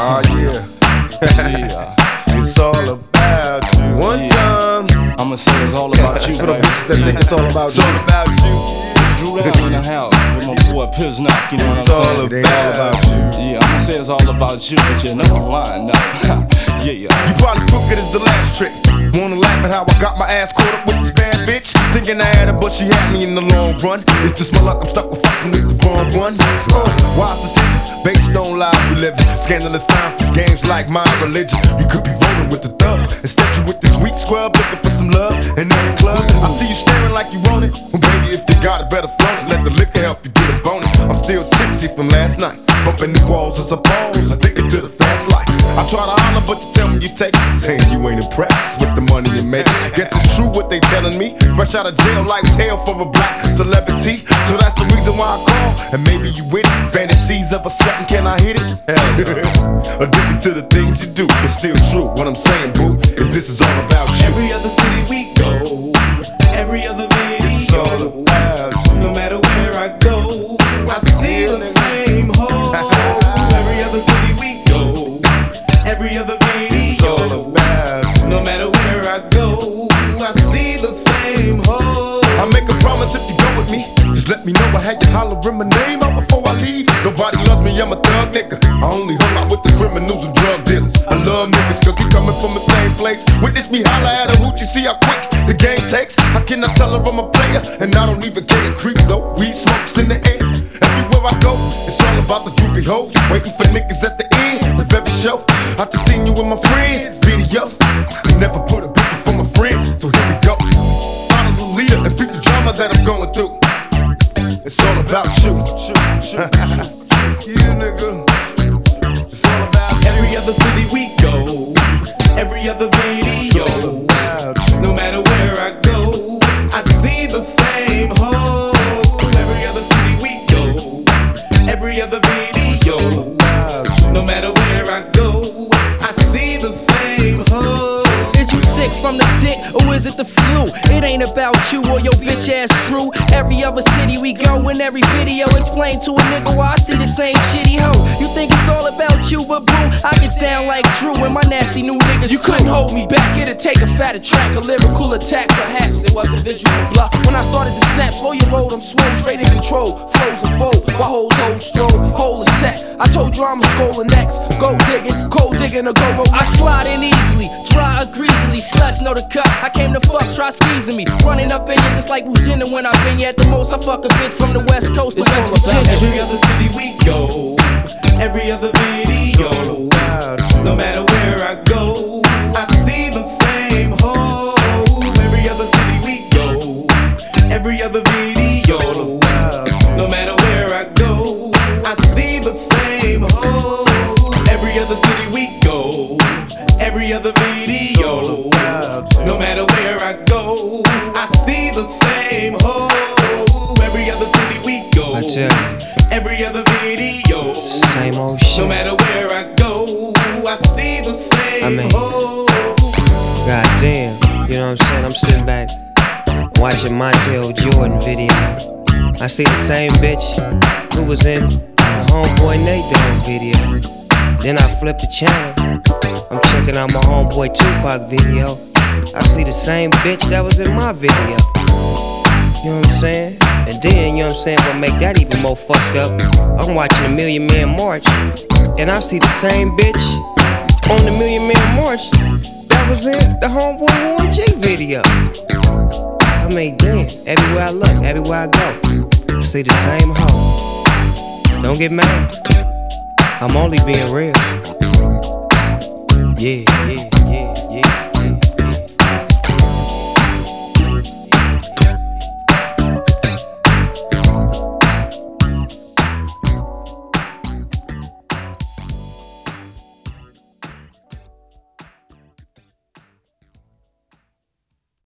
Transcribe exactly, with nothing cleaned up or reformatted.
Oh yeah. Yeah. It's all about you. One Yeah. time. I'ma say it's all about you. For the Right? bitches that think it's all about It's you. all about you. Drew down in the house with my boy Piznock, you know It's what all I'm saying? It ain't all about you. Yeah, I'ma say it's all about you, but you know I'm lying, no. Yeah, yeah. You probably took it as the last trick. Wanna laugh at how I got my ass caught up with this bad bitch? Thinking I had her, but she had me in the long run. It's just my luck, I'm stuck with fucking with the wrong one. Uh, wise decisions based on lies we live in. Scandalous times, these games like my religion. You could be rolling with the thug. Instead you with this weak scrub looking for some love in every club. I see you staring like you want it. Well baby, if you got it, better flaunt it. Let the liquor help you get a bonus. I'm still tipsy from last night. Bumping the walls as a pose, addicted to the fast life. I try to holler, but you tell me you take it. Saying you ain't impressed with the money you make. Guess it's true what they telling me. Fresh out of jail, life's hell for a black celebrity. So that's the reason why I call. And maybe you with it. Fantasies of a sweating, can I hit it? Hell no. Addicted to the things you do. It's still true. What I'm saying, boo, is this is all about you. Every other city we go, every other video, It's all about you. no matter where I go, I see the same hoes. Every other city we go, every other It's all video, about you. no matter where I go, I see the same hoes. I make a promise if you go with me. Just let me know I had you hollering my name out before I leave. Nobody loves me, I'm a thug nigga. I only hung out with the criminals and drug dealers. I love niggas cause we coming from the same place. Witness me holler at a hoochie, see how quick the game takes. I cannot tell her I'm a player, and I don't even care. Creep though, weed smokes in the air. Everywhere I go, it's all about the groupie hoes. Waiting for niggas at the end of every show. I just seen you with my friends, video. Never put a bitch for my friends, so here we go. Follow the leader and beat the drama that I'm going through. It's all about you. Yeah, nigga. It's all about you. Every other city we go, every other video, no matter where I go, I see the same hoes. Every other city we go, every other video, no matter where I go, I see the same hoes. Is you sick from the dick or is it the flu? It ain't about you or your bitch ass crew. Every other city we go, in every video explain to a nigga why I see the same shitty hoe. You think it's all about you, but boo, I get down like Drew and my nasty new niggas. You couldn't hold me back, it'd take a fatter track, a lyrical attack. Perhaps it wasn't visual bluff. When I started to snap, slow your roll, I'm swole, straight in control. Flows and fold, my whole whole stroll, whole is set. I told you I'm a scholar next. Go digging, cold digging, or go roll. I slide in easily, dry or greasily. Sluts know the cut. I came to fuck, try squeezing me. Running up in you just like who's dinner when I've been you at the most. I fuck a bitch from the west coast to It's all West about Virginia. every other city we go, every other video, no matter where I go, I see the same hoes. Every other city we go, every other video, no matter where I go, I see the same hoes. Every other city we go, every other video, no matter where I go, I see the same hoes. Every other city we go, I tell you, every other video, same old shit. no matter where I go, I see the same I mean, hoes. God damn, you know what I'm saying? I'm sitting back watching Montel Jordan video. I see the same bitch who was in the Homeboy Nate Dogg video. Then I flip the channel, I'm checking out my Homeboy Tupac video. I see the same bitch that was in my video. You know what I'm saying? And then, you know what I'm saying, what make that even more fucked up, I'm watching a Million Man March, and I see the same bitch on the Million Man March that was in the Homeboy Warren G video. I mean, damn, everywhere I look, everywhere I go, I see the same hoe. Don't get mad, I'm only being real. Yeah, yeah, yeah, yeah.